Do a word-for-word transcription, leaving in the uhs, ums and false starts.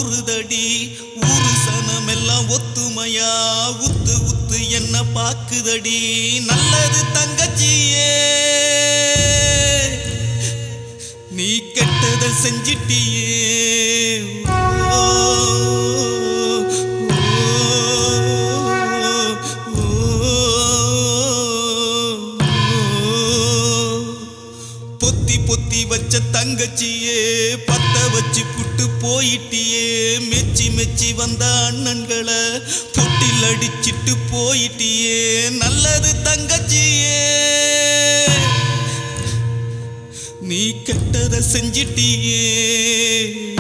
ஊறுதடி ஊரு சனமெல்லாம் ஒத்துமையா உத்து உத்து என்ன பாக்குதடி நல்லது தங்கச்சியே நீ கெட்டத செஞ்சிட்டியே பொத்தி பொத்தி வச்ச தங்கச்சியே பத்த வச்சு புட்டு போயிட்டியே மெச்சி மெச்சி வந்த அண்ணன்களை பொட்டில் அடிச்சிட்டு போயிட்டியே நல்லது தங்கச்சியே நீ கெட்டத செஞ்சிட்டியே